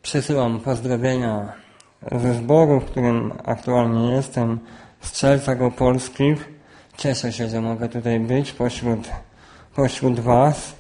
Przesyłam pozdrowienia ze zboru, w którym aktualnie jestem, Strzelcach Opolskich. Cieszę się, że mogę tutaj być pośród Was.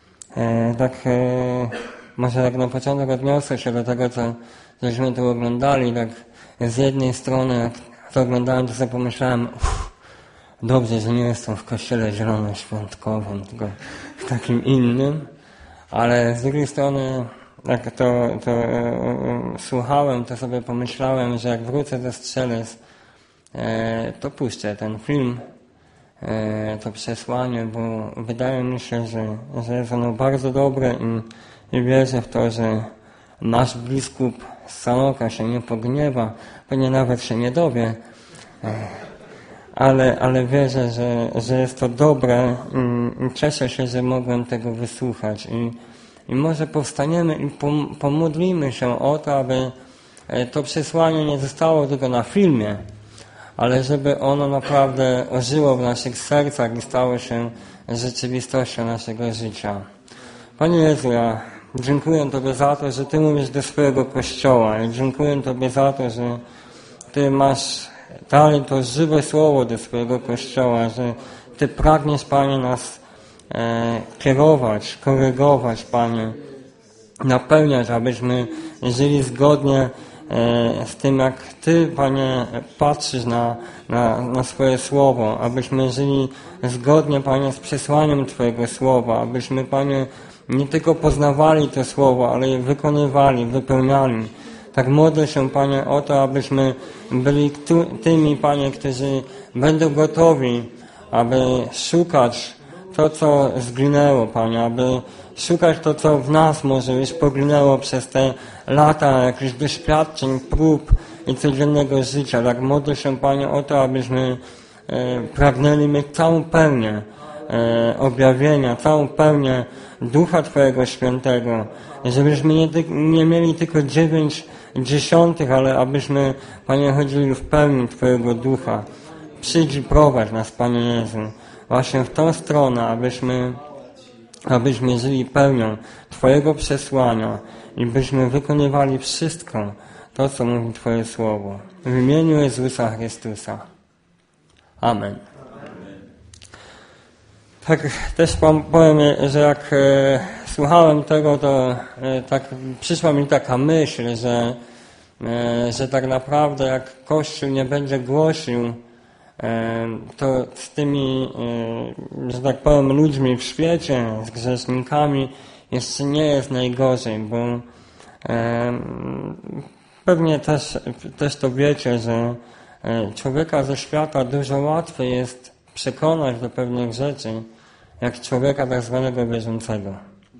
Może tak na początek odniosę się do tego, cośmy tu oglądali. Tak z jednej strony, jak to oglądałem, to sobie pomyślałem, dobrze, że nie jestem w kościele zielonoświątkowym, tylko w takim innym. Ale z drugiej strony, jak to słuchałem, to sobie pomyślałem, że jak wrócę ze Strzelec, to puszczę ten film, to przesłanie, bo wydaje mi się, że jest ono bardzo dobre i wierzę w to, że nasz biskup z Sanoka się nie pogniewa, pewnie nawet się nie dowie, ale wierzę, że jest to dobre i cieszę się, że mogłem tego wysłuchać i może powstaniemy i pomodlimy się o to, aby to przesłanie nie zostało tylko na filmie, ale żeby ono naprawdę ożyło w naszych sercach i stało się rzeczywistością naszego życia. Panie Jezu, ja dziękuję Tobie za to, że Ty mówisz do swojego Kościoła. I dziękuję Tobie za to, że Ty masz dalej to żywe słowo do swojego Kościoła, że Ty pragniesz, Panie, nas kierować, korygować, Panie, napełniać, abyśmy żyli zgodnie z tym, jak Ty, Panie, patrzysz na swoje słowo, abyśmy żyli zgodnie, Panie, z przesłaniem Twojego słowa, abyśmy, Panie, nie tylko poznawali to słowo, ale je wykonywali, wypełniali. Tak modlę się, Panie, o to, abyśmy byli tymi, Panie, którzy będą gotowi, aby szukać to, co zginęło, Panie, aby szukać to, co w nas może już poginęło przez te lata jakichś doświadczeń, prób i codziennego życia. Tak modlę się, Panie, o to, abyśmy pragnęli mieć całą pełnię objawienia, całą pełnię Ducha Twojego Świętego, żebyśmy nie mieli tylko 9/10, ale abyśmy, Panie, chodzili w pełni Twojego Ducha. Przyjdź i prowadź nas, Panie Jezu, właśnie w tą stronę, abyśmy żyli pełnią Twojego przesłania i byśmy wykonywali wszystko to, co mówi Twoje Słowo. W imieniu Jezusa Chrystusa. Amen. Tak też powiem, że jak słuchałem tego, to tak przyszła mi taka myśl, że tak naprawdę jak Kościół nie będzie głosił, to z tymi, że tak powiem, ludźmi w świecie, z grzesznikami jeszcze nie jest najgorzej, bo pewnie też to wiecie, że człowieka ze świata dużo łatwiej jest przekonać do pewnych rzeczy, jak człowieka tak zwanego wierzącego.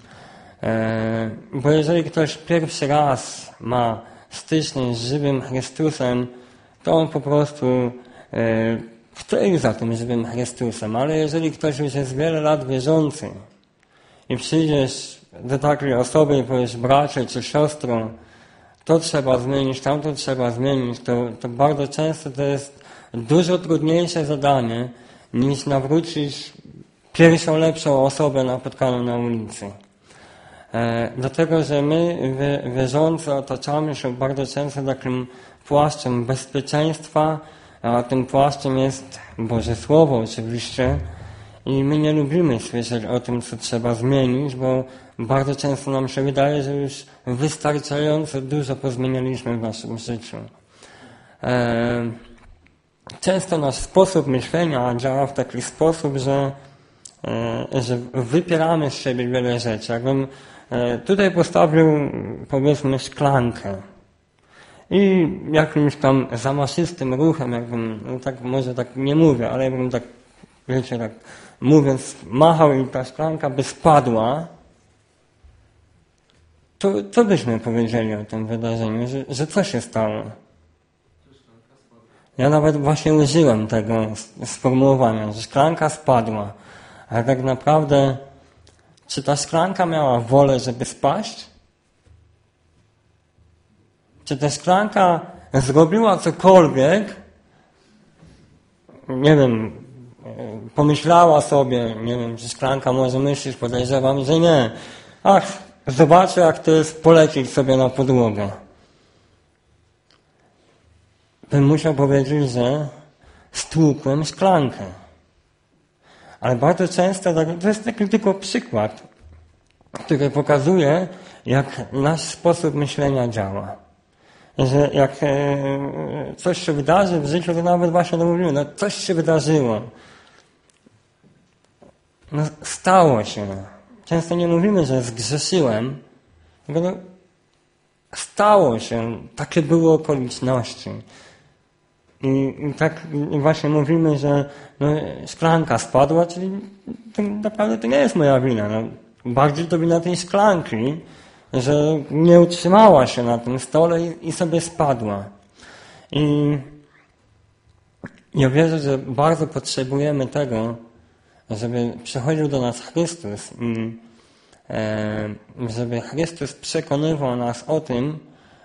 Bo jeżeli ktoś pierwszy raz ma styczność z żywym Chrystusem, to on po prostu chce iść za tym żywym Chrystusem, ale jeżeli ktoś już jest wiele lat wierzący i przyjdziesz do takiej osoby i powiesz, bracie czy siostrą, to trzeba zmienić, tamto trzeba zmienić, to bardzo często to jest dużo trudniejsze zadanie, niż nawrócić pierwszą lepszą osobę napotkaną na ulicy. Dlatego, że my wierzący otaczamy się bardzo często takim płaszczem bezpieczeństwa, a tym płaszczem jest Boże Słowo oczywiście i my nie lubimy słyszeć o tym, co trzeba zmienić, bo bardzo często nam się wydaje, że już wystarczająco dużo pozmienialiśmy w naszym życiu. Często nasz sposób myślenia działa w taki sposób, że wypieramy z siebie wiele rzeczy. Jakbym tutaj postawił, powiedzmy, szklankę i jakimś tam zamaszystym ruchem, jakbym, no tak może tak nie mówię, ale jakbym tak, wiecie, tak mówiąc, machał i ta szklanka by spadła, to co byśmy powiedzieli o tym wydarzeniu, że co się stało? Ja nawet właśnie użyłem tego sformułowania, że szklanka spadła. Ale tak naprawdę, czy ta szklanka miała wolę, żeby spaść? Czy ta szklanka zrobiła cokolwiek? Nie wiem, pomyślała sobie, nie wiem, czy szklanka może myśleć, podejrzewam, że nie. Ach, zobaczę, jak to jest polecieć sobie na podłogę. Bym musiał powiedzieć, że stłukłem szklankę. Ale bardzo często, to jest taki tylko przykład, który pokazuje, jak nasz sposób myślenia działa. Że jak coś się wydarzy w życiu, to nawet właśnie mówimy, no coś się wydarzyło. No stało się. Często nie mówimy, że zgrzeszyłem, tylko no, stało się, takie były okoliczności. I tak właśnie mówimy, że no, szklanka spadła, czyli to naprawdę to nie jest moja wina. No, bardziej to wina tej szklanki, że nie utrzymała się na tym stole i sobie spadła. I ja wierzę, że bardzo potrzebujemy tego, żeby przychodził do nas Chrystus i żeby Chrystus przekonywał nas o tym,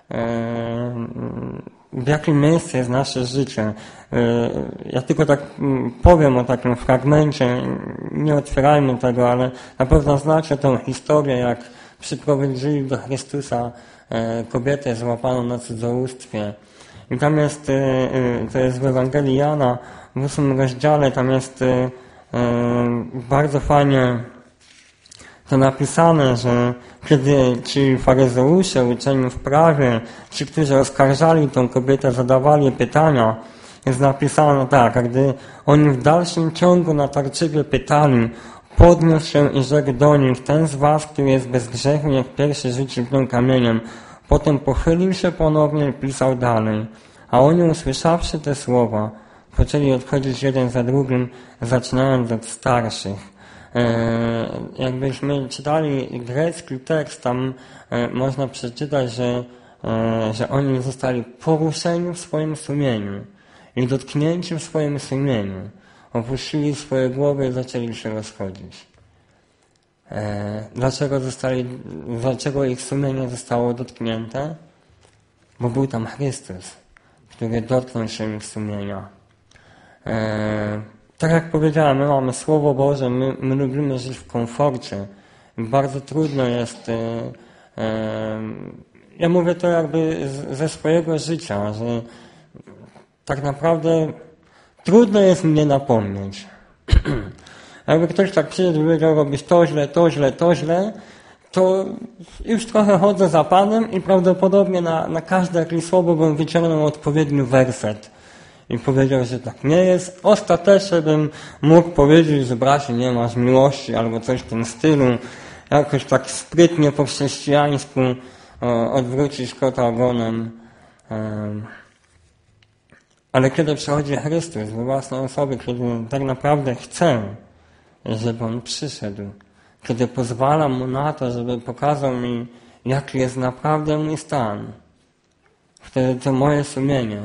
w jakim miejscu jest nasze życie. Ja tylko tak powiem o takim fragmencie, nie otwierajmy tego, ale na pewno znacie tę historię, jak przyprowadzili do Chrystusa kobietę złapaną na cudzołóstwie. I tam jest, to jest w Ewangelii Jana, w 8 rozdziale, tam jest bardzo fajnie to napisane, że kiedy ci faryzeusze, uczeni w prawie, ci, którzy oskarżali tą kobietę, zadawali pytania, jest napisane tak, a gdy oni w dalszym ciągu natarczywie pytali, podniósł się i rzekł do nich, ten z was, który jest bez grzechu, niech pierwszy rzuci w nią kamieniem. Potem pochylił się ponownie i pisał dalej. A oni, usłyszawszy te słowa, poczęli odchodzić jeden za drugim, zaczynając od starszych. Jakbyśmy czytali grecki tekst, tam można przeczytać, że oni zostali poruszeni w swoim sumieniu i dotknięci w swoim sumieniu. Opuścili swoje głowy i zaczęli się rozchodzić. Dlaczego ich sumienie zostało dotknięte? Bo był tam Chrystus, który dotknął się ich sumienia. Tak jak powiedziałem, my mamy Słowo Boże, my lubimy żyć w komforcie. Bardzo trudno jest, ja mówię to jakby ze swojego życia, że tak naprawdę trudno jest mnie napomnieć. Jakby ktoś tak przyszedł i powiedział, robisz to źle, to źle, to źle, to już trochę chodzę za Panem i prawdopodobnie na każde jakieś słowo bym wyciągnął odpowiedni werset. I powiedział, że tak nie jest. Ostatecznie bym mógł powiedzieć, że bracie, nie masz miłości albo coś w tym stylu. Jakoś tak sprytnie po chrześcijańsku odwrócić kota ogonem. Ale kiedy przychodzi Chrystus we własnej osobie, kiedy tak naprawdę chcę, żeby On przyszedł, kiedy pozwalam Mu na to, żeby pokazał mi, jaki jest naprawdę mój stan, wtedy to moje sumienie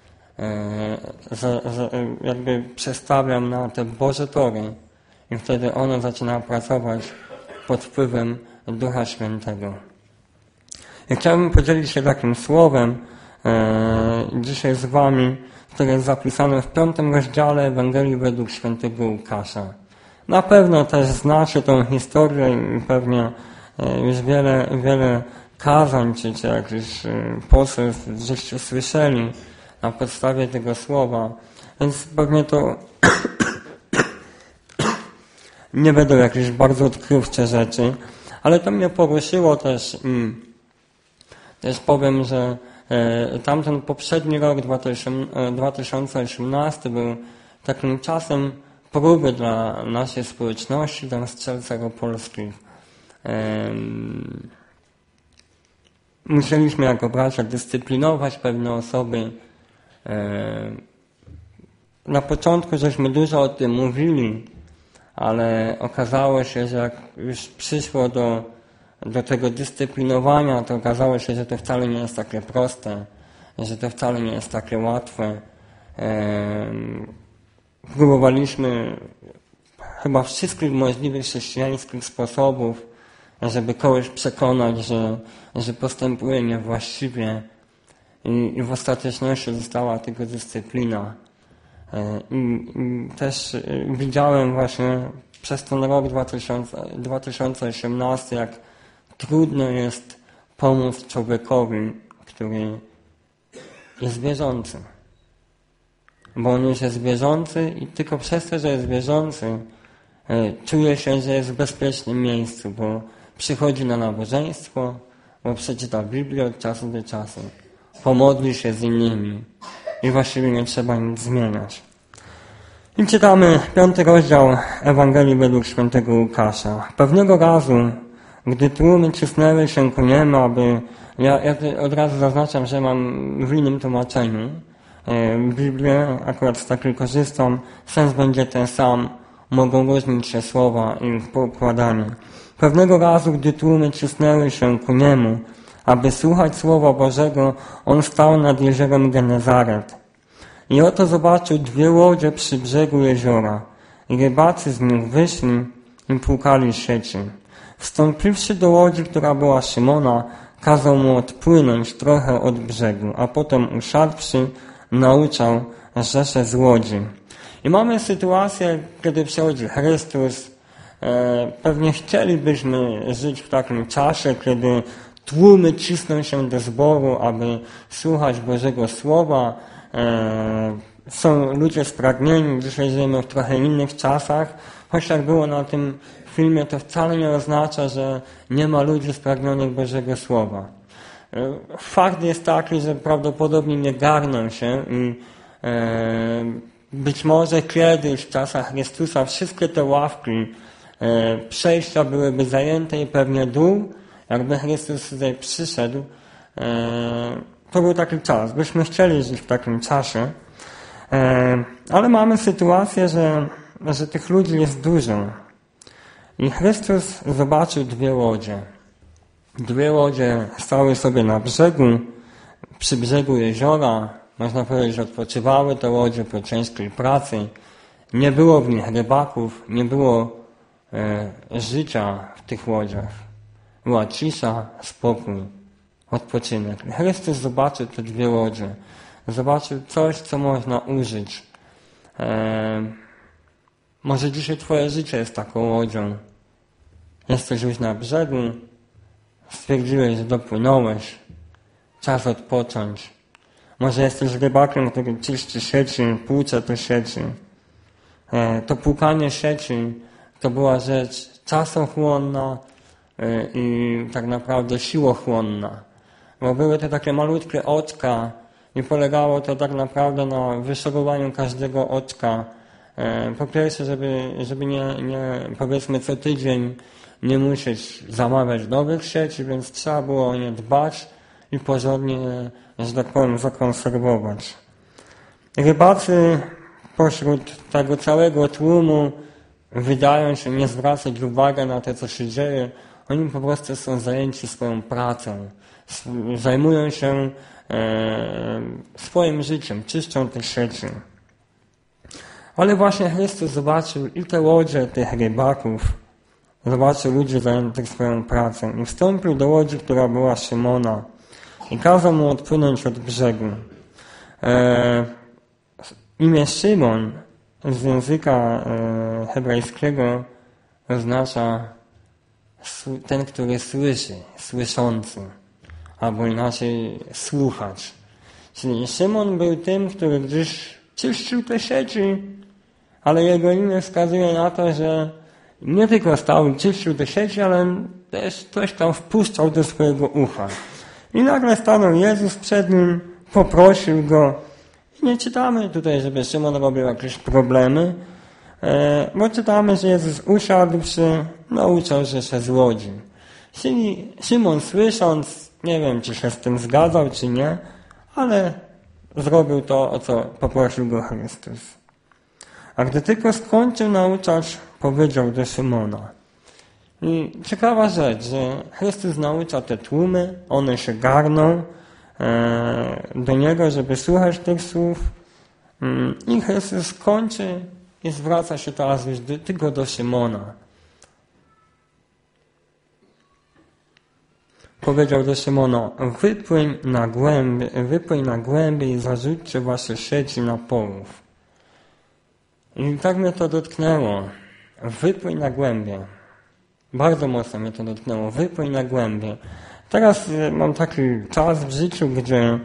jakby przestawiam na te Boże tory i wtedy ono zaczyna pracować pod wpływem Ducha Świętego. I chciałbym podzielić się takim słowem dzisiaj z Wami, które jest zapisane w 5 rozdziale Ewangelii według świętego Łukasza. Na pewno też znacie tą historię i pewnie już wiele kazań czy jakichś poselstw żeście słyszeli na podstawie tego słowa, więc pewnie to nie będą jakieś bardzo odkrywcze rzeczy, ale to mnie poruszyło też powiem, że tamten poprzedni rok 2018 był takim czasem próby dla naszej społeczności, dla Strzelców Opolskich. Musieliśmy jako bracia dyscyplinować pewne osoby. Na początku żeśmy dużo o tym mówili, ale okazało się, że jak już przyszło do tego dyscyplinowania, to okazało się, że to wcale nie jest takie proste, że to wcale nie jest takie łatwe. Próbowaliśmy chyba wszystkich możliwych chrześcijańskich sposobów, żeby kogoś przekonać, że postępuje niewłaściwie i w ostateczności została tylko dyscyplina. I też widziałem właśnie przez ten rok 2018, jak trudno jest pomóc człowiekowi, który jest wierzący. Bo on już jest wierzący i tylko przez to, że jest wierzący, czuje się, że jest w bezpiecznym miejscu, bo przychodzi na nabożeństwo, bo przeczyta Biblię od czasu do czasu, pomodli się z innymi i właściwie nie trzeba nic zmieniać. I czytamy 5 rozdział Ewangelii według świętego Łukasza. Pewnego razu, gdy tłumy cisnęły się ku niemu, aby... Ja od razu zaznaczam, że mam w innym tłumaczeniu Biblię, akurat z takiej korzystam, sens będzie ten sam, mogą różnić się słowa i ich poukładanie. Pewnego razu, gdy tłumy cisnęły się ku niemu, aby słuchać Słowa Bożego, on stał nad jeziorem Genezaret. I oto zobaczył 2 łodzie przy brzegu jeziora. I rybacy z nich wyszli i płukali sieci. Wstąpiwszy do łodzi, która była Szymona, kazał mu odpłynąć trochę od brzegu, a potem usiadłszy, nauczał rzeszę z łodzi. I mamy sytuację, kiedy przychodzi Chrystus. Pewnie chcielibyśmy żyć w takim czasie, kiedy tłumy cisną się do zboru, aby słuchać Bożego Słowa. Są ludzie spragnieni, dzisiaj żyjemy w trochę innych czasach. Choć jak było na tym filmie, to wcale nie oznacza, że nie ma ludzi spragnionych Bożego Słowa. Fakt jest taki, że prawdopodobnie nie garną się i być może kiedyś w czasach Chrystusa wszystkie te ławki przejścia byłyby zajęte i pewnie dół, jakby Chrystus tutaj przyszedł, to był taki czas. Byśmy chcieli żyć w takim czasie, ale mamy sytuację, że tych ludzi jest dużo. I Chrystus zobaczył 2 łodzie. 2 łodzie stały sobie na brzegu, przy brzegu jeziora. Można powiedzieć, że odpoczywały te łodzie po ciężkiej pracy. Nie było w nich rybaków, nie było życia w tych łodziach. Była cisza, spokój, odpoczynek. Chrystus zobaczył te 2 łodzie. Zobaczył coś, co można użyć. Może dzisiaj twoje życie jest taką łodzią. Jesteś już na brzegu, stwierdziłeś, że dopłynąłeś, czas odpocząć. Może jesteś rybakiem, który czyści sieci, płucze te sieci. To płukanie sieci to była rzecz czasochłonna i tak naprawdę siłochłonna. Bo były to takie malutkie oczka i polegało to tak naprawdę na wyszorowaniu każdego oczka. Po pierwsze, żeby nie powiedzmy co tydzień nie musieć zamawiać nowych sieci, więc trzeba było o nie dbać i porządnie, że tak powiem, zakonserwować. Rybacy pośród tego całego tłumu wydają się nie zwracać uwagi na to, co się dzieje. Oni po prostu są zajęci swoją pracą. Zajmują się swoim życiem, czyszczą te sieci. Ale właśnie Chrystus zobaczył i te łodzie tych rybaków, zobaczył ludzi zajętych swoją pracą i wstąpił do łodzi, która była Szymona i kazał mu odpłynąć od brzegu. Imię Szymon z języka hebrajskiego oznacza ten, który słyszy, słyszący, albo inaczej słuchacz. Czyli Szymon był tym, który gdzieś czyścił te sieci, ale jego imię wskazuje na to, że nie tylko stał i czyścił te sieci, ale też coś tam wpuszczał do swojego ucha. I nagle stanął Jezus przed nim, poprosił go. I nie czytamy tutaj, żeby Szymon robił jakieś problemy, bo czytamy, że Jezus usiadłszy, nauczał rzeszę z łodzi. Czyli Szymon słysząc, nie wiem, czy się z tym zgadzał, czy nie, ale zrobił to, o co poprosił go Chrystus. A gdy tylko skończył nauczać, powiedział do Szymona. I ciekawa rzecz, że Chrystus naucza te tłumy, one się garną do Niego, żeby słuchać tych słów. I Chrystus kończy i zwraca się teraz już tylko do Szymona. Powiedział do Szymona, wypłyń na głębię i zarzućcie wasze sieci na połów. I tak mnie to dotknęło. Wypłyń na głębię. Bardzo mocno mnie to dotknęło. Wypłyń na głębie. Teraz mam taki czas w życiu, gdzie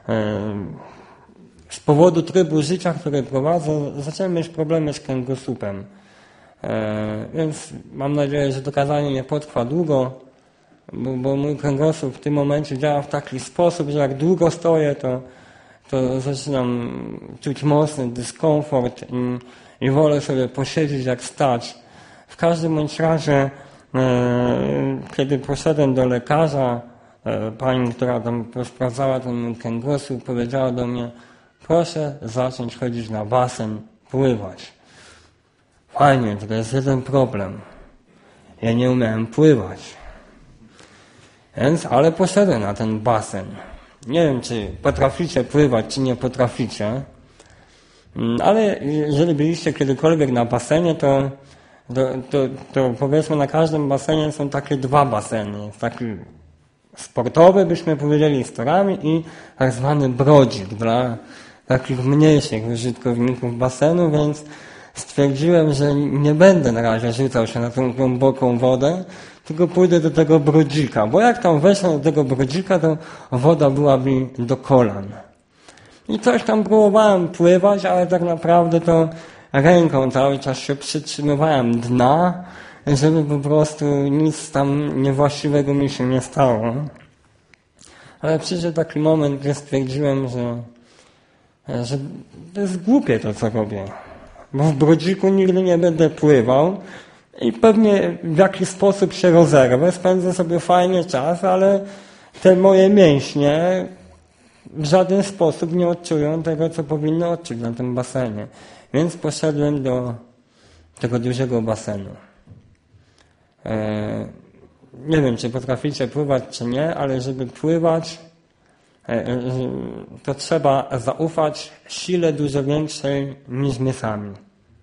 z powodu trybu życia, który prowadzę, zacząłem mieć problemy z kręgosłupem. Więc mam nadzieję, że to kazanie nie potrwa długo, bo mój kręgosłup w tym momencie działa w taki sposób, że jak długo stoję, to zaczynam czuć mocny dyskomfort i wolę sobie posiedzieć jak stać. W każdym bądź razie, kiedy poszedłem do lekarza, pani, która tam sprawdzała ten kręgosłup, powiedziała do mnie: proszę zacząć chodzić na basen, pływać. Fajnie, tylko jest jeden problem. Ja nie umiałem pływać. Więc, ale poszedłem na ten basen. Nie wiem, czy potraficie pływać, czy nie potraficie. Ale jeżeli byliście kiedykolwiek na basenie, to powiedzmy na każdym basenie są takie dwa baseny. Jest taki sportowy, byśmy powiedzieli, z torami i tak zwany brodzik dla takich mniejszych użytkowników basenu, więc stwierdziłem, że nie będę na razie rzucał się na tą głęboką wodę, tylko pójdę do tego brodzika, bo jak tam weszłem do tego brodzika, to woda była mi do kolan. I coś tam próbowałem pływać, ale tak naprawdę to ręką cały czas się przytrzymywałem dna, żeby po prostu nic tam niewłaściwego mi się nie stało. Ale przyszedł taki moment, gdzie stwierdziłem, że to jest głupie to, co robię. Bo w brodziku nigdy nie będę pływał i pewnie w jakiś sposób się rozerwę, spędzę sobie fajnie czas, ale te moje mięśnie w żaden sposób nie odczują tego, co powinny odczuć na tym basenie. Więc poszedłem do tego dużego basenu. Nie wiem, czy potraficie pływać, czy nie, ale żeby pływać, to trzeba zaufać sile dużo większej niż my sami.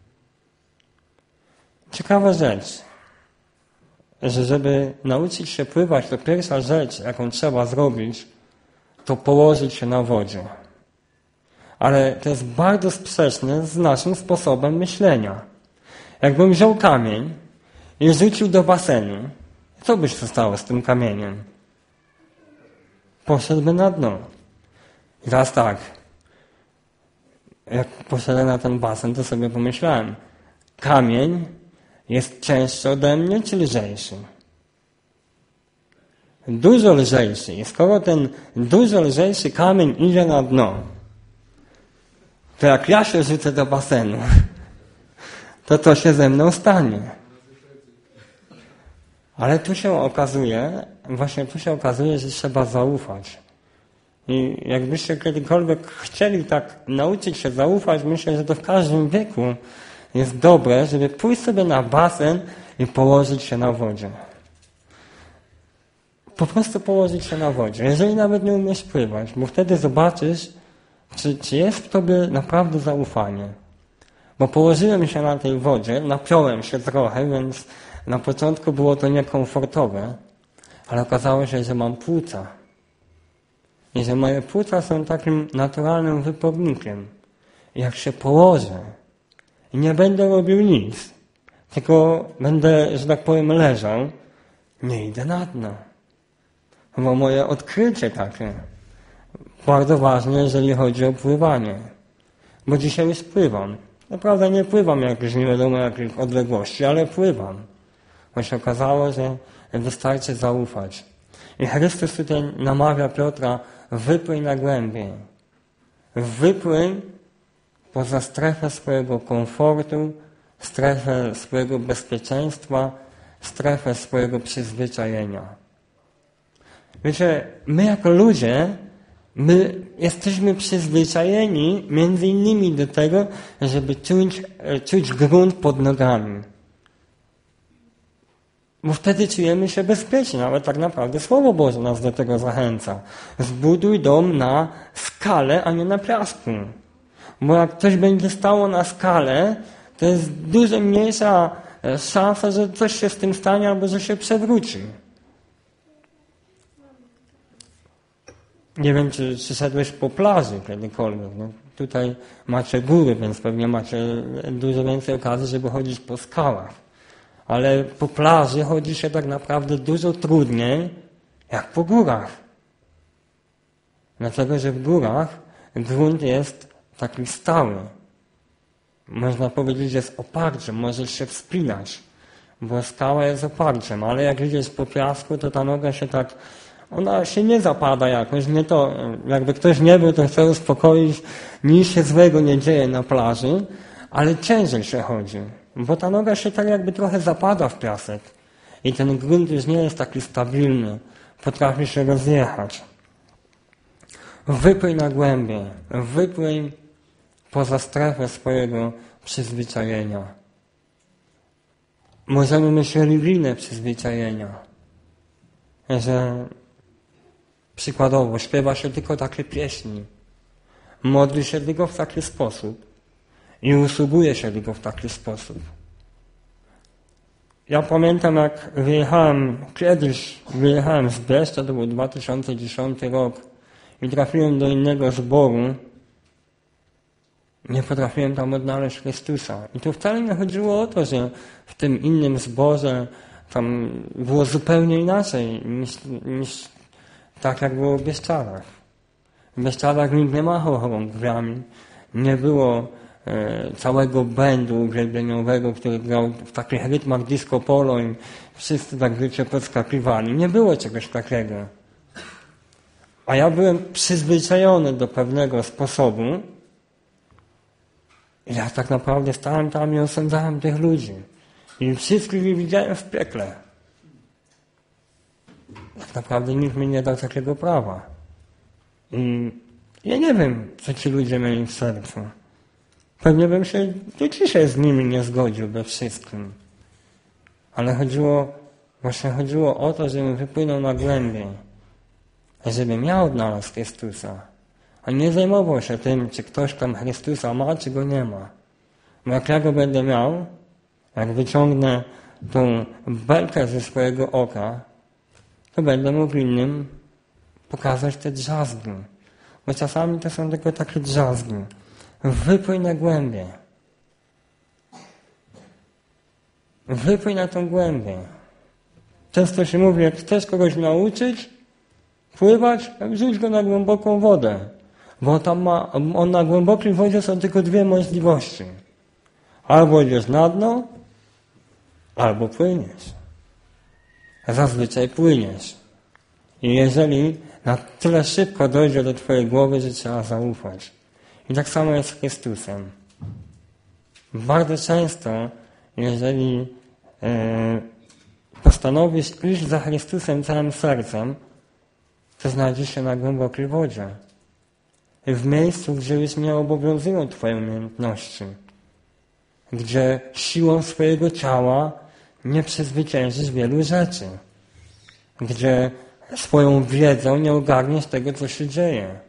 Ciekawa rzecz, że żeby nauczyć się pływać, to pierwsza rzecz, jaką trzeba zrobić, to położyć się na wodzie. Ale to jest bardzo sprzeczne z naszym sposobem myślenia. Jakbym wziął kamień i rzucił do basenu, co by się stało z tym kamieniem? Poszedłby na dno. I teraz tak, jak poszedłem na ten basen, to sobie pomyślałem, kamień jest cięższy ode mnie, czy lżejszy? Dużo lżejszy. I skoro ten dużo lżejszy kamień idzie na dno, to jak ja się rzucę do basenu, to co się ze mną stanie? Ale tu się okazuje, że trzeba zaufać. I jakbyście kiedykolwiek chcieli tak nauczyć się zaufać, myślę, że to w każdym wieku jest dobre, żeby pójść sobie na basen i położyć się na wodzie. Po prostu położyć się na wodzie, jeżeli nawet nie umiesz pływać, bo wtedy zobaczysz, czy jest w tobie naprawdę zaufanie. Bo położyłem się na tej wodzie, napiąłem się trochę, więc na początku było to niekomfortowe, ale okazało się, że mam płuca. I że moje płuca są takim naturalnym wypornikiem. I jak się położę i nie będę robił nic, tylko będę, że tak powiem, leżał, nie idę na dno. Bo moje odkrycie takie, bardzo ważne, jeżeli chodzi o pływanie. Bo dzisiaj już pływam. Naprawdę nie pływam jakieś nie wiadomo jakich odległości, ale pływam. Bo się okazało, że wystarczy zaufać. I Chrystus tutaj namawia Piotra, wypłyń na głębiej. Wypłyń poza strefę swojego komfortu, strefę swojego bezpieczeństwa, strefę swojego przyzwyczajenia. Wiecie, my jako ludzie, my jesteśmy przyzwyczajeni między innymi do tego, żeby czuć grunt pod nogami. Bo wtedy czujemy się bezpiecznie, ale tak naprawdę Słowo Boże nas do tego zachęca. Zbuduj dom na skale, a nie na piasku. Bo jak coś będzie stało na skale, to jest dużo mniejsza szansa, że coś się z tym stanie albo że się przewróci. Nie wiem, czy szedłeś po plaży kiedykolwiek. No, tutaj macie góry, więc pewnie macie dużo więcej okazji, żeby chodzić po skałach. ale po plaży chodzi się tak naprawdę dużo trudniej jak po górach. Dlatego, że w górach grunt jest taki stały. Można powiedzieć, że jest oparciem, możesz się wspinać, bo skała jest oparciem, ale jak idziesz po piasku, to ta noga się tak, ona się nie zapada jakoś, nie to, jakby ktoś nie był, to chce uspokoić, nic się złego nie dzieje na plaży, ale ciężej się chodzi, bo ta noga się tak jakby trochę zapada w piasek i ten grunt już nie jest taki stabilny, potrafi się rozjechać. Wypłyń na głębię, wypłyń poza strefę swojego przyzwyczajenia. Możemy myśleć inne przyzwyczajenia, że przykładowo śpiewa się tylko takie pieśni, modli się tylko w taki sposób i usługuje się tylko w taki sposób. Ja pamiętam, jak kiedyś wyjechałem z Bieszczad, to był 2010 rok i trafiłem do innego zboru, nie potrafiłem tam odnaleźć Chrystusa. I tu wcale nie chodziło o to, że w tym innym zborze tam było zupełnie inaczej niż tak, jak było w Bieszczadach. W Bieszczadach nikt nie machał chorągwiami, nie było całego będu uwielbieniowego, który grał w takich rytmach disco polo i wszyscy tak wiecie podskakiwali. Nie było czegoś takiego. A ja byłem przyzwyczajony do pewnego sposobu i ja tak naprawdę stałem tam i osądzałem tych ludzi. I wszystkich ich widziałem w piekle. Tak naprawdę nikt mi nie dał takiego prawa. I ja nie wiem, co ci ludzie mieli w sercu. Pewnie bym się do dzisiaj z nimi nie zgodził we wszystkim. Ale chodziło o to, żebym wypłynął na głębiej. Żebym ja odnalazł Chrystusa. A nie zajmował się tym, czy ktoś tam Chrystusa ma, czy go nie ma. Bo jak ja go będę miał, jak wyciągnę tą belkę ze swojego oka, to będę mógł innym pokazać te drzazgi. Bo czasami to są tylko takie drzazgi. Wypłyń na głębię. Wypłyń na tą głębię. Często się mówi, jak chcesz kogoś nauczyć pływać, rzuć go na głęboką wodę. Bo on na głębokiej wodzie są tylko dwie możliwości. Albo idziesz na dno, albo płyniesz. Zazwyczaj płyniesz. I jeżeli na tyle szybko dojdzie do twojej głowy, że trzeba zaufać. I tak samo jest z Chrystusem. Bardzo często, jeżeli postanowisz iść za Chrystusem całym sercem, to znajdziesz się na głębokiej wodzie. W miejscu, gdzie już nie obowiązują twoje umiejętności. Gdzie siłą swojego ciała nie przezwyciężysz wielu rzeczy. Gdzie swoją wiedzą nie ogarniesz tego, co się dzieje.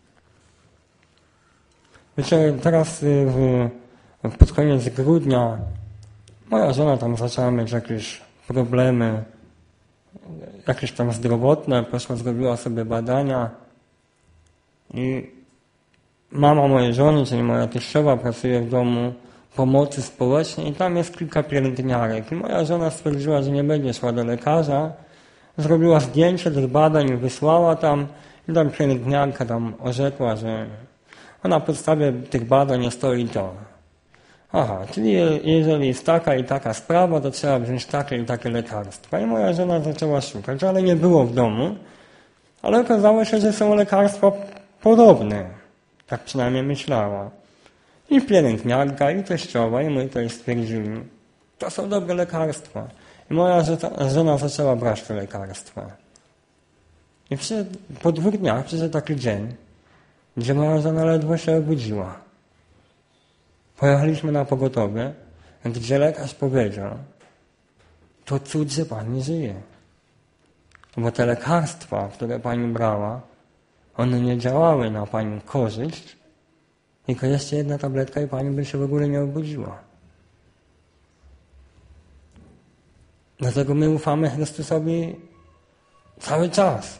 Wiecie, teraz pod koniec grudnia moja żona tam zaczęła mieć jakieś problemy, jakieś tam zdrowotne, poszła, zrobiła sobie badania i mama mojej żony, czyli moja teściowa, pracuje w domu pomocy społecznej i tam jest kilka pielęgniarek. I moja żona stwierdziła, że nie będzie szła do lekarza, zrobiła zdjęcie tych badań i wysłała tam i tam pielęgniarka tam orzekła, że na podstawie tych badań jest to i to. Aha, czyli jeżeli jest taka i taka sprawa, to trzeba wziąć takie i takie lekarstwa. I moja żona zaczęła szukać, ale nie było w domu. Ale okazało się, że są lekarstwa podobne. Tak przynajmniej myślała. I pielęgniarka, i teściowa, i moi też stwierdzili, to są dobre lekarstwa. I moja żona zaczęła brać te lekarstwa. I po 2 dniach przyszedł taki dzień, gdzie moja żona ledwo się obudziła. Pojechaliśmy na pogotowie, gdzie lekarz powiedział, to cud, że pani żyje. Bo te lekarstwa, które pani brała, one nie działały na pani korzyść, tylko jeszcze jedna tabletka i pani by się w ogóle nie obudziła. Dlatego my ufamy Chrystusowi cały czas.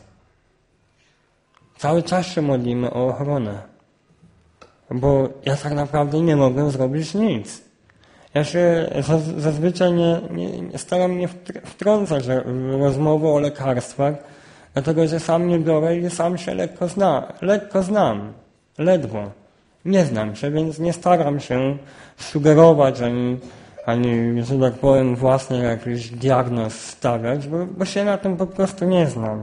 Cały czas się modlimy o ochronę. Bo ja tak naprawdę nie mogę zrobić nic. Ja się zazwyczaj nie staram nie wtrącać w rozmowę o lekarstwach, dlatego że sam nie biorę i sam się lekko znam, ledwo. Nie znam się, więc nie staram się sugerować ani, że tak powiem, własnych jakichś diagnoz stawiać, bo się na tym po prostu nie znam.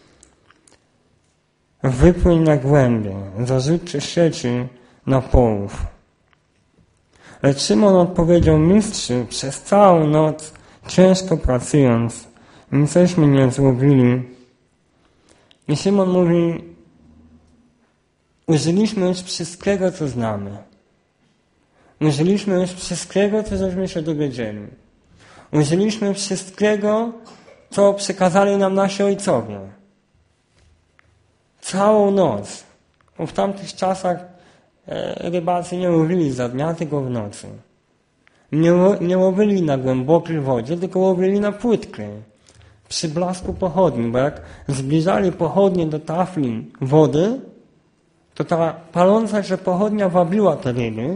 Wypłyń na głębie, zarzućcie sieci na połów. Lecz Szymon odpowiedział: Mistrzu, przez całą noc, ciężko pracując, nicośmy nie złowili. I Szymon mówi: użyliśmy już wszystkiego, co znamy. Użyliśmy już wszystkiego, co żeśmy się dowiedzieli. Użyliśmy wszystkiego, co przekazali nam nasi ojcowie. Całą noc. Bo w tamtych czasach rybacy nie łowili za dnia, tylko w nocy. Nie łowili na głębokiej wodzie, tylko łowili na płytkiej. Przy blasku pochodni, bo jak zbliżali pochodnie do tafli wody, to ta paląca się pochodnia wabiła te ryby.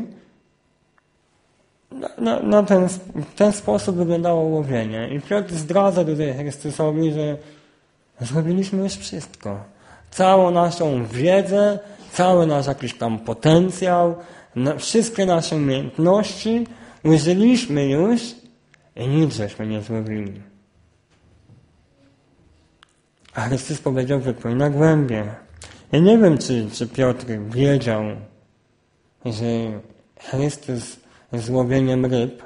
W ten sposób wyglądało łowienie. I Piotr zdradza tutaj Chrystusowi, że zrobiliśmy już wszystko. Całą naszą wiedzę, cały nasz jakiś tam potencjał, wszystkie nasze umiejętności użyliśmy już i nic żeśmy nie zrobili. A Chrystus powiedział: wypłyń na głębie. Ja nie wiem, czy Piotr wiedział, że Chrystus z łowieniem ryb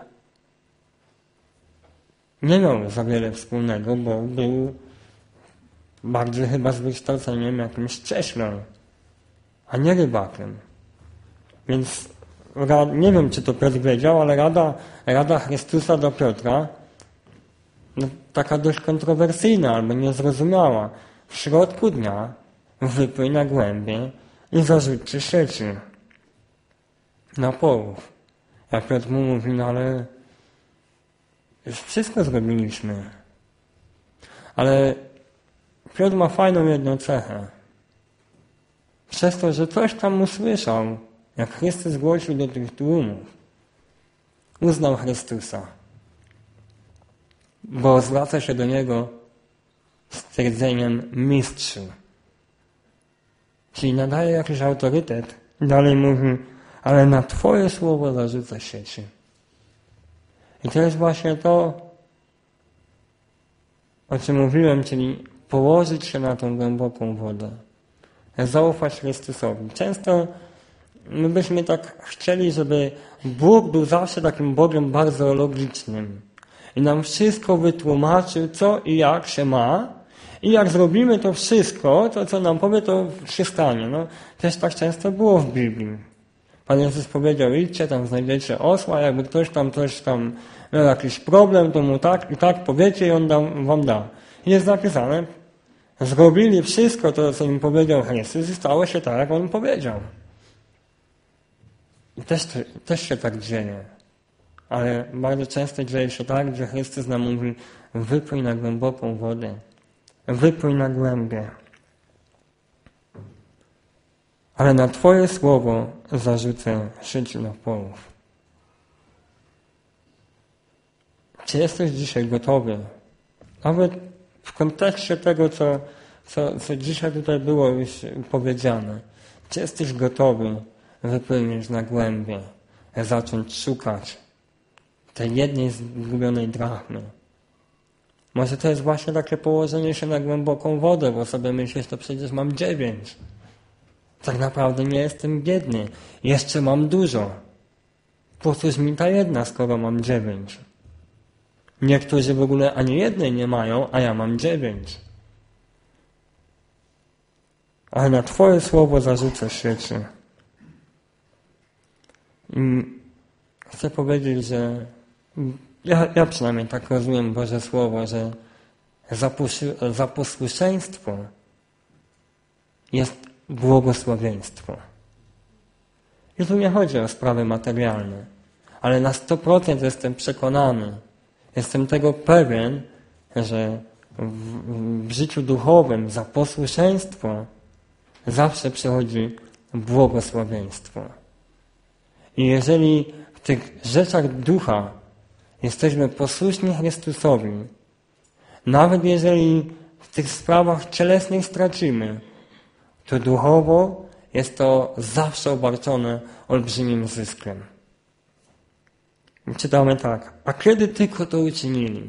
nie miał za wiele wspólnego, bo był bardziej chyba z wykształceniem jakimś cieślą, a nie rybakiem. Więc nie wiem, czy to Piotr wiedział, ale rada Chrystusa do Piotra, taka dość kontrowersyjna albo niezrozumiała. W środku dnia wypłyń na głębie i zarzućcie sieci na połów. A Piotr mu mówi: ale już wszystko zrobiliśmy. Ale Piotr ma fajną jedną cechę. Przez to, że coś tam usłyszał, jak Chrystus głosił do tych tłumów, uznał Chrystusa. Bo zwraca się do Niego z twierdzeniem: mistrzu. Czyli nadaje jakiś autorytet. Dalej mówi: ale na Twoje słowo zarzucę sieci. I to jest właśnie to, o czym mówiłem, czyli położyć się na tą głęboką wodę. Zaufać Chrystusowi. Często my byśmy tak chcieli, żeby Bóg był zawsze takim Bogiem bardzo logicznym. I nam wszystko wytłumaczył, co i jak się ma. I jak zrobimy to wszystko, to co nam powie, to się stanie. No, też tak często było w Biblii. Pan Jezus powiedział: idźcie, tam znajdziecie osła, jakby ktoś tam coś tam miał jakiś problem, to mu tak i tak powiecie i on wam da. I jest napisane: zrobili wszystko to, co im powiedział Chrystus i stało się tak, jak on powiedział. I też się tak dzieje. Ale bardzo często dzieje się tak, że Chrystus nam mówi: wypłyń na głęboką wodę. Wypłyń na głębie. Ale na Twoje słowo zarzucę sieci na połów. Czy jesteś dzisiaj gotowy? Nawet w kontekście tego, co dzisiaj tutaj było już powiedziane. Czy jesteś gotowy wypłynąć na głębie, zacząć szukać tej jednej zgubionej drachmy? Może to jest właśnie takie położenie się na głęboką wodę, bo sobie myślisz: to przecież mam 9. Tak naprawdę nie jestem biedny. Jeszcze mam dużo. Po cóż mi ta jedna, skoro mam 9? Niektórzy w ogóle ani jednej nie mają, a ja mam 9. Ale na Twoje słowo zarzucę sieci. I chcę powiedzieć, że ja przynajmniej tak rozumiem Boże Słowo, że za posłuszeństwo jest błogosławieństwo. I tu nie chodzi o sprawy materialne, ale na 100% jestem przekonany, jestem tego pewien, że w życiu duchowym za posłuszeństwo zawsze przychodzi błogosławieństwo. I jeżeli w tych rzeczach ducha jesteśmy posłuszni Chrystusowi, nawet jeżeli w tych sprawach cielesnych stracimy, to duchowo jest to zawsze obarczone olbrzymim zyskiem. Czytamy tak. A kiedy tylko to uczynili?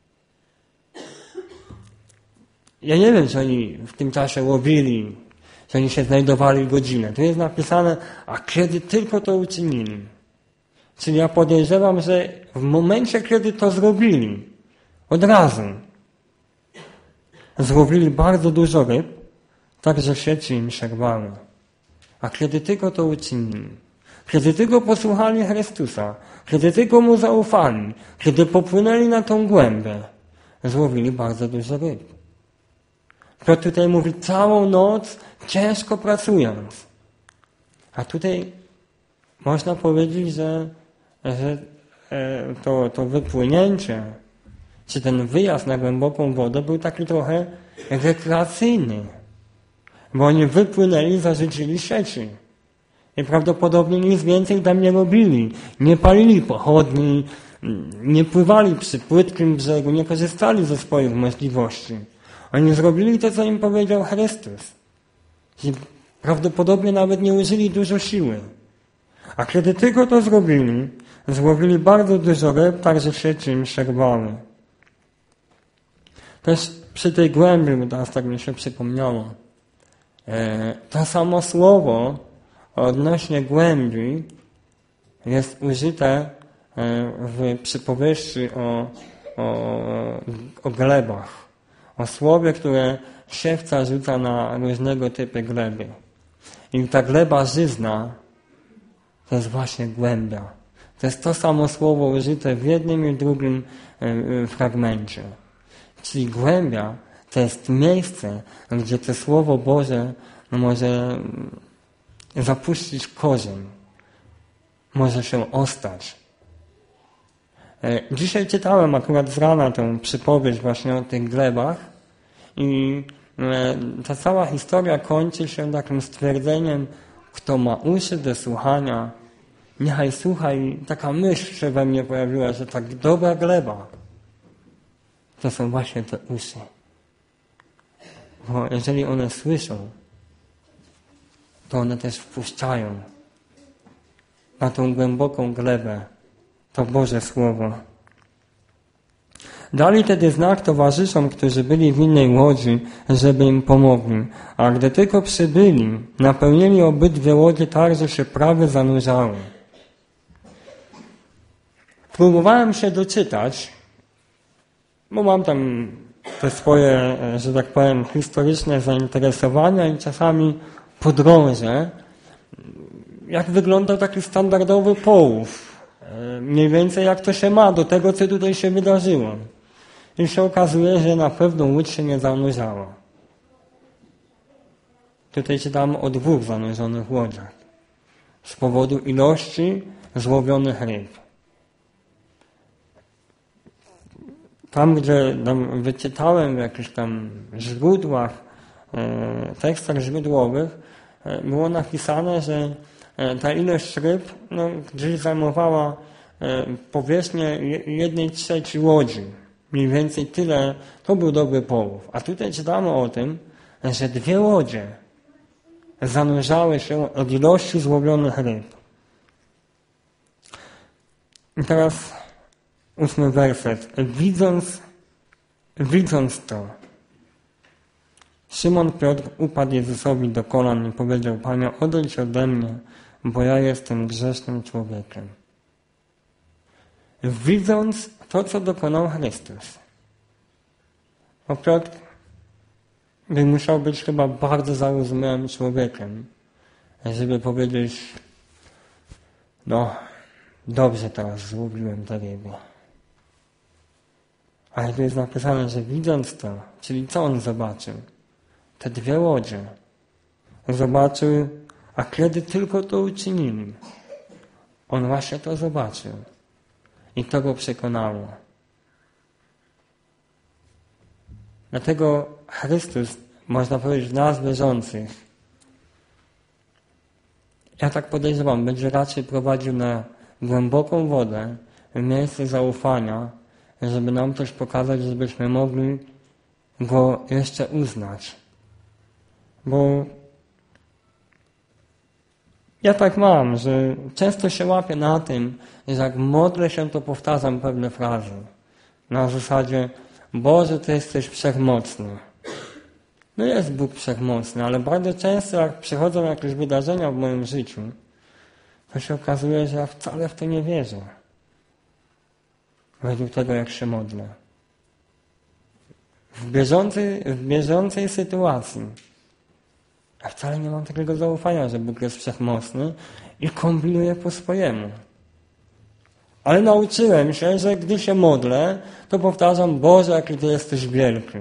Ja nie wiem, czy oni w tym czasie łowili, czy oni się znajdowali godzinę. Tu jest napisane, a kiedy tylko to uczynili. Czyli ja podejrzewam, że w momencie, kiedy to zrobili, od razu złowili bardzo dużo ryb, tak że sieci im przerwały. A kiedy tylko to uczynili, kiedy tylko posłuchali Chrystusa, kiedy tylko Mu zaufali, kiedy popłynęli na tą głębię, złowili bardzo dużo ryb. Piotr tutaj mówi całą noc, ciężko pracując. A tutaj można powiedzieć, że to wypłynięcie, czy ten wyjazd na głęboką wodę był taki trochę rekreacyjny. Bo oni wypłynęli, zarzucili sieci. I prawdopodobnie nic więcej tam nie robili. Nie palili pochodni, nie pływali przy płytkim brzegu, nie korzystali ze swoich możliwości. Oni zrobili to, co im powiedział Chrystus. I prawdopodobnie nawet nie użyli dużo siły. A kiedy tylko to zrobili, złowili bardzo dużo ryb, tak że sieci im przerwały. Też przy tej głębi, bo teraz tak mi się przypomniało, to samo słowo odnośnie głębi jest użyte w przypowieści o glebach. O słowie, które siewca rzuca na różnego typu gleby. I ta gleba żyzna to jest właśnie głębia. To jest to samo słowo użyte w jednym i drugim fragmencie. Czyli głębia to jest miejsce, gdzie to Słowo Boże może zapuścić korzeń. Może się ostać. Dzisiaj czytałem akurat z rana tę przypowieść właśnie o tych glebach i ta cała historia kończy się takim stwierdzeniem, kto ma uszy do słuchania, niechaj słucha. I taka myśl się we mnie pojawiła, że tak dobra gleba to są właśnie te uszy. Bo jeżeli one słyszą, to one też wpuszczają na tą głęboką glebę to Boże Słowo. Dali tedy znak towarzyszom, którzy byli w innej łodzi, żeby im pomogli. A gdy tylko przybyli, napełnili obydwie łodzie tak, że się prawie zanurzały. Próbowałem się doczytać, bo mam tam te swoje, że tak powiem, historyczne zainteresowania i czasami podrążę, jak wyglądał taki standardowy połów. Mniej więcej jak to się ma do tego, co tutaj się wydarzyło. I się okazuje, że na pewno łódź się nie zanurzała. Tutaj czytamy o 2 zanurzonych łodziach. Z powodu ilości złowionych ryb. Tam, gdzie wyczytałem w jakichś tam źródłach, tekstach źródłowych, było napisane, że ta ilość ryb gdzieś zajmowała powierzchnię 1/3 łodzi. Mniej więcej tyle, to był dobry połów. A tutaj czytamy o tym, że 2 łodzie zanurzały się od ilości złowionych ryb. I teraz 8 werset. Widząc to, Szymon Piotr upadł Jezusowi do kolan i powiedział: Panie, odejdź ode mnie, bo ja jestem grzesznym człowiekiem. Widząc to, co dokonał Chrystus. Bo Piotr by musiał być chyba bardzo zarozumiałym człowiekiem, żeby powiedzieć: no, dobrze teraz złowiłem te ryby. Ale tu jest napisane, że widząc to, czyli co on zobaczył? Te 2 łodzie. Zobaczył, a kiedy tylko to uczynili, on właśnie to zobaczył. I to go przekonało. Dlatego Chrystus, można powiedzieć, nas wierzących, ja tak podejrzewam, będzie raczej prowadził na głęboką wodę, miejsce zaufania, żeby nam coś pokazać, żebyśmy mogli Go jeszcze uznać. Bo ja tak mam, że często się łapię na tym, że jak modlę się, to powtarzam pewne frazy. Na zasadzie, Boże, Ty jesteś wszechmocny. No jest Bóg wszechmocny, ale bardzo często jak przychodzą jakieś wydarzenia w moim życiu, to się okazuje, że ja wcale w to nie wierzę. Według tego, jak się modlę. W bieżącej sytuacji ja wcale nie mam takiego zaufania, że Bóg jest wszechmocny i kombinuję po swojemu. Ale nauczyłem się, że gdy się modlę, to powtarzam, Boże, jaki Ty jesteś wielki.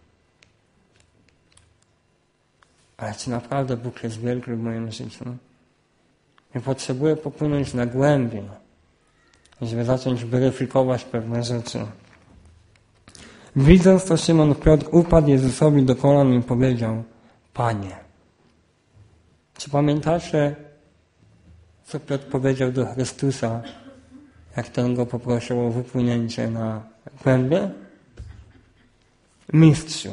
Ale czy naprawdę Bóg jest wielki w moim życiu? Ja potrzebuję popłynąć na głębiej, żeby zacząć weryfikować pewne rzeczy. Widząc to, Szymon Piotr upadł Jezusowi do kolan i powiedział, Panie. Czy pamiętacie, co Piotr powiedział do Chrystusa, jak ten go poprosił o wypłynięcie na głębię? Mistrzu.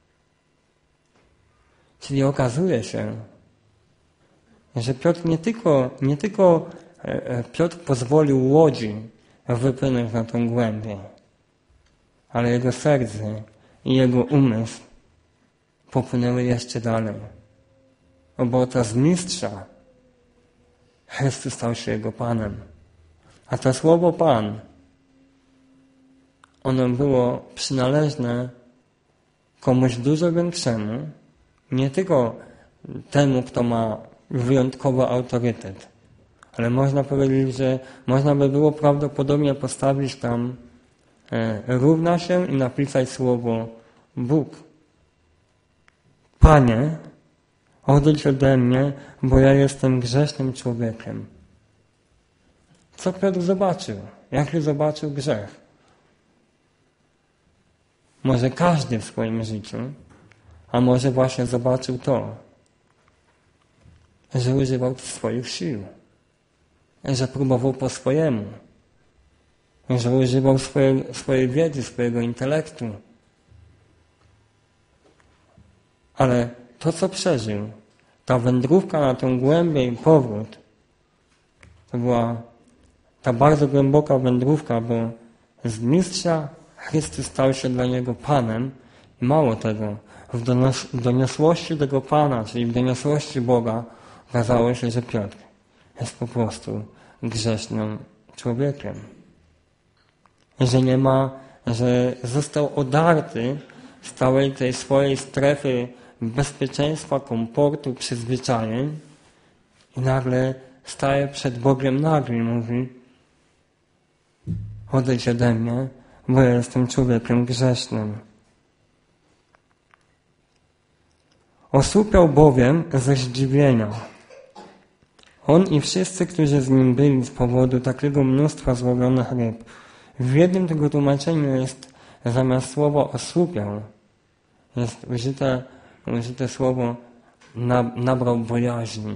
Czyli okazuje się, że Piotr nie tylko Piotr pozwolił łodzi wypłynąć na tą głębię, ale jego serce i jego umysł popłynęły jeszcze dalej. Bo to z mistrza Chrystus stał się jego Panem. A to słowo Pan, ono było przynależne komuś dużo większemu, nie tylko temu, kto ma wyjątkowy autorytet, ale można powiedzieć, że można by było prawdopodobnie postawić tam równa się i napisać słowo Bóg. Panie, odejdź ode mnie, bo ja jestem grzesznym człowiekiem. Co Piotr zobaczył? Jaki zobaczył grzech? Może każdy w swoim życiu, a może właśnie zobaczył to, że używał swoich sił, że próbował po swojemu, że używał swojej wiedzy, swojego intelektu. Ale to, co przeżył, ta wędrówka na tą głębię i powrót, to była ta bardzo głęboka wędrówka, bo z mistrza Chrystus stał się dla niego Panem i mało tego, w doniosłości tego Pana, czyli w doniosłości Boga, okazało się, że Piotr jest po prostu grzesznym człowiekiem. Że został odarty z całej tej swojej strefy bezpieczeństwa, komfortu, przyzwyczajeń i nagle staje przed Bogiem nagi i mówi, odejdź ode mnie, bo ja jestem człowiekiem grzesznym. Osłupiał bowiem ze zdziwienia. On i wszyscy, którzy z nim byli z powodu takiego mnóstwa złowionych ryb. W jednym tego tłumaczeniu jest zamiast słowa osłupiał, jest użyte słowo nabrał bojaźni.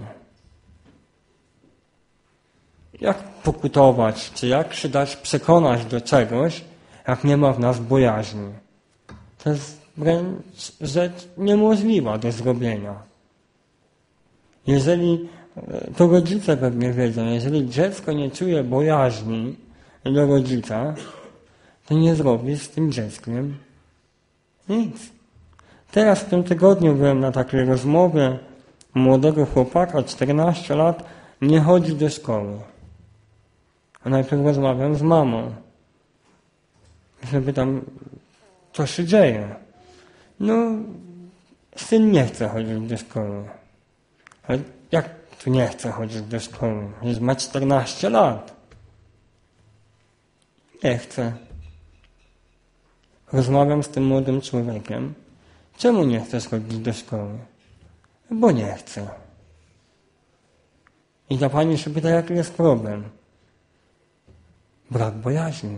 Jak pokutować, czy jak się dać przekonać do czegoś, jak nie ma w nas bojaźni? To jest wręcz rzecz niemożliwa do zrobienia. Jeżeli, to rodzice pewnie wiedzą, jeżeli dziecko nie czuje bojaźni do rodzica, to nie zrobi z tym dzieckiem nic. Teraz w tym tygodniu byłem na takiej rozmowie młodego chłopaka, 14 lat, nie chodzi do szkoły. A najpierw rozmawiam z mamą. I się pytam, co się dzieje? No, syn nie chce chodzić do szkoły. Ale jak tu nie chce chodzić do szkoły? Już ma 14 lat. Nie chce. Rozmawiam z tym młodym człowiekiem. Czemu nie chcesz chodzić do szkoły? Bo nie chcę. I ta pani się pyta, jaki jest problem? Brak bojaźni.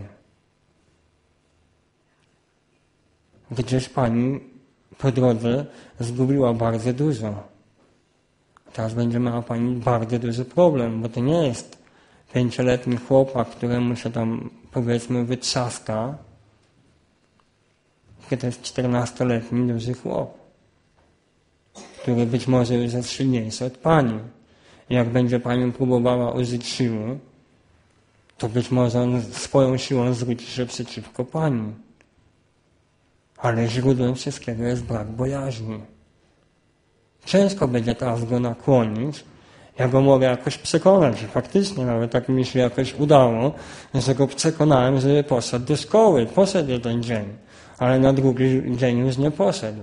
Gdzieś pani po drodze zgubiła bardzo dużo. Teraz będzie miała pani bardzo duży problem, bo to nie jest 5-letni chłopak, któremu się tam, powiedzmy, wytrzaska, kiedy to jest 14-letni duży chłop, który być może już jest silniejszy od Pani. Jak będzie Pani próbowała użyć siły, to być może on swoją siłą zwróci się przeciwko Pani. Ale źródłem wszystkiego jest brak bojaźni. Ciężko będzie teraz go nakłonić. Ja go mogę jakoś przekonać, że faktycznie nawet tak mi się jakoś udało, że go przekonałem, żeby poszedł do szkoły. Poszedł jeden dzień, ale na drugi dzień już nie poszedł.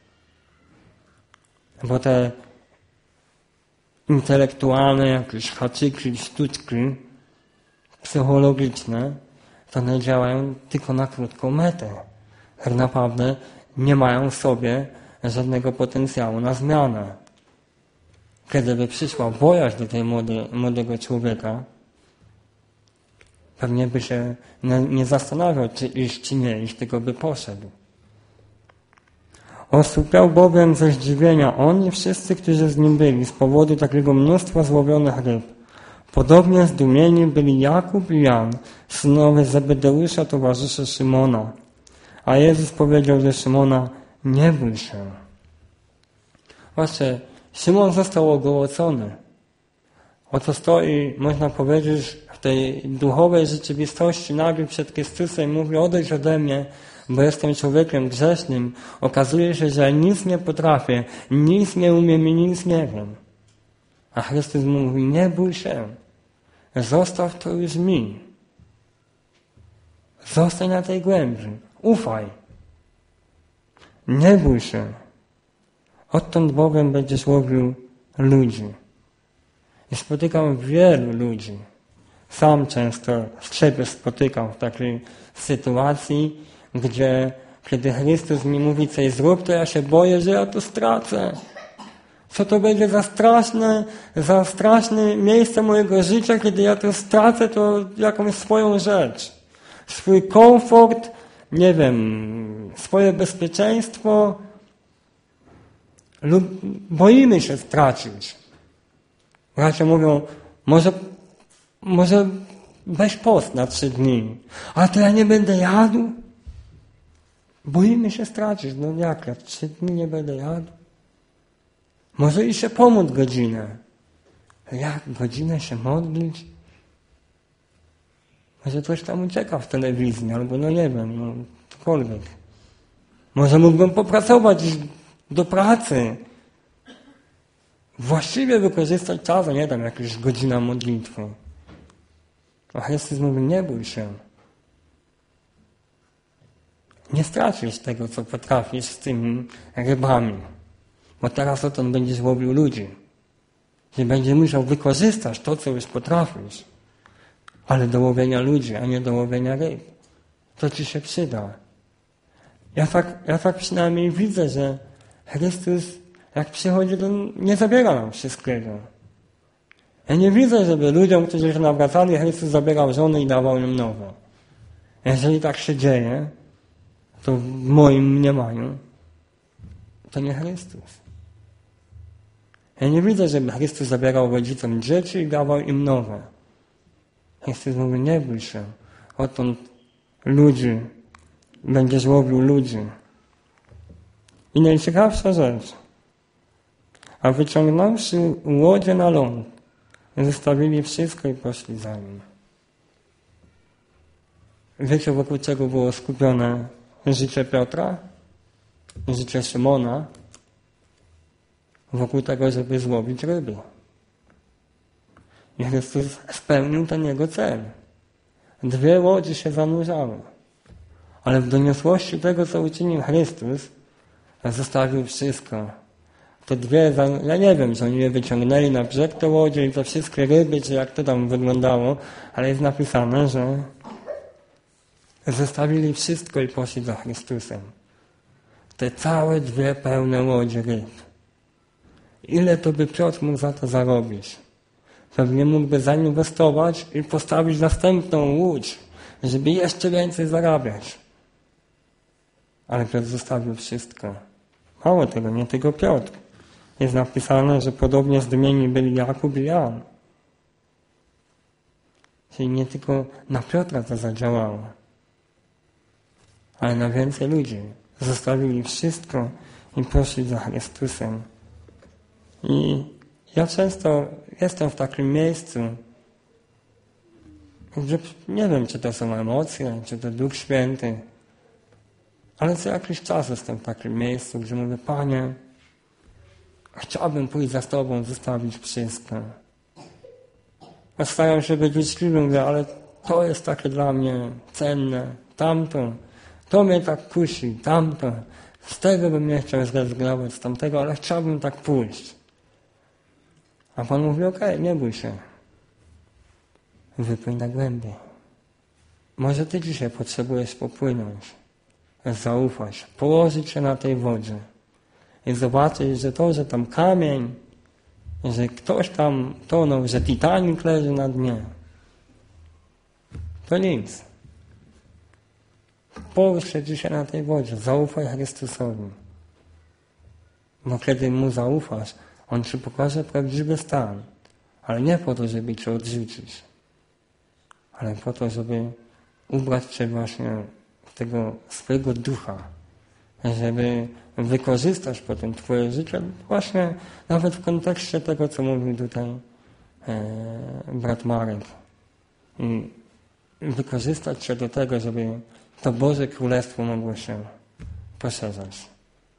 Bo te intelektualne jakieś haczyki, sztuczki psychologiczne, to one działają tylko na krótką metę. Tak naprawdę nie mają w sobie żadnego potencjału na zmianę. Kiedy by przyszła bojaźń do tej młodego człowieka, pewnie by się nie zastanawiał, czy iść, czy nie iść, tylko by poszedł. Osłupiał bowiem ze zdziwienia on i wszyscy, którzy z nim byli, z powodu takiego mnóstwa złowionych ryb. Podobnie zdumieni byli Jakub i Jan, synowie Zebedeusza, towarzysze Szymona. A Jezus powiedział do Szymona: nie bój się. Właśnie, Szymon został ogołocony. Oto stoi, można powiedzieć, w tej duchowej rzeczywistości nagle przed Chrystusem i mówi: odejdź ode mnie, bo jestem człowiekiem grzesznym. Okazuje się, że nic nie potrafię, nic nie umiem i nic nie wiem. A Chrystus mówi: nie bój się, zostaw to już mi. Zostań na tej głębi, ufaj. Nie bój się. Odtąd bowiem będziesz łowił ludzi. I spotykam wielu ludzi. Sam często siebie spotykam w takiej sytuacji, gdzie kiedy Chrystus mi mówi: coś zrób, to ja się boję, że ja to stracę. Co to będzie za straszne miejsce mojego życia, kiedy ja to stracę, to jakąś swoją rzecz. Swój komfort, nie wiem, swoje bezpieczeństwo, lub boimy się stracić. Bracia mówią: może weź post na 3 dni, ale to ja nie będę jadł. Boimy się stracić. No jak, ja 3 dni nie będę jadł? Może i się pomóc godzinę. Jak godzinę się modlić? Może coś tam ucieka w telewizji, albo no nie wiem, no cokolwiek. Może mógłbym popracować do pracy. Właściwie wykorzystać czas, a nie tam jakaś godzina modlitwy. A Chrystus mówi: nie bój się. Nie stracisz tego, co potrafisz z tymi rybami. Bo teraz odtąd będziesz łowił ludzi. Że będziesz musiał wykorzystać to, co już potrafisz. Ale do łowienia ludzi, a nie do łowienia ryb. To ci się przyda. Ja tak przynajmniej widzę, że Chrystus, jak przychodzi, to nie zabiera nam wszystkiego. Ja nie widzę, żeby ludziom, którzy się nawracali, Chrystus zabierał żony i dawał im nowe. Jeżeli tak się dzieje, to w moim mniemaniu to nie Chrystus. Ja nie widzę, żeby Chrystus zabierał rodzicom dzieci i dawał im nowe. Chrystus mówi: nie bój się, odtąd ludzi, będziesz łowił ludzi. I najciekawsza rzecz, a wyciągnąwszy łodzie na ląd, zostawili wszystko i poszli za nim. Wiecie, wokół czego było skupione życie Piotra? Życie Szymona? Wokół tego, żeby złowić ryby. I Chrystus spełnił ten jego cel. 2 łodzi się zanurzały. Ale w doniosłości tego, co uczynił Chrystus, zostawił wszystko. Te 2, ja nie wiem, czy oni je wyciągnęli na brzeg te łodzie i te wszystkie ryby, czy jak to tam wyglądało, ale jest napisane, że zostawili wszystko i poszli za Chrystusem. Te całe 2 pełne łodzie ryb. Ile to by Piotr mógł za to zarobić? Pewnie mógłby zainwestować i postawić następną łódź, żeby jeszcze więcej zarabiać. Ale Piotr zostawił wszystko. Mało tego, nie tylko Piotr. Jest napisane, że podobnie zdumieni byli Jakub i Jan. Czyli nie tylko na Piotra to zadziałało, ale na więcej ludzi. Zostawili wszystko i poszli za Chrystusem. I ja często jestem w takim miejscu, że nie wiem, czy to są emocje, czy to Duch Święty, ale co jakiś czas jestem w takim miejscu, gdzie mówię, Panie, chciałbym pójść za Tobą, zostawić wszystko. A staram się być życzliwy, mówię, ale to jest takie dla mnie cenne, tamto, to mnie tak kusi, tamto, z tego bym nie chciał zrezygnować, z tamtego, ale chciałbym tak pójść. A Pan mówi, okej, nie bój się. Wypłyń na głębiej. Może Ty dzisiaj potrzebujesz popłynąć, zaufać, położyć się na tej wodzie i zobaczyć, że to, że tam kamień, że ktoś tam tonął, że Titanic leży na dnie, to nic. Połóż się dzisiaj na tej wodzie, zaufaj Chrystusowi. Bo kiedy Mu zaufasz, On Ci pokaże prawdziwy stan. Ale nie po to, żeby Cię odrzucić, ale po to, żeby ubrać Cię właśnie w tego swojego ducha, żeby wykorzystać potem Twoje życie właśnie nawet w kontekście tego, co mówił tutaj brat Marek. I wykorzystać się do tego, żeby to Boże Królestwo mogło się poszerzać.